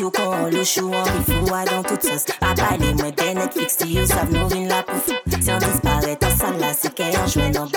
sou kon le chou an rifou a dans tout sens. A pale mwen de Netflix, si yo sav nou vin la pou fou. Si an disparet an san la, se ke an jwen an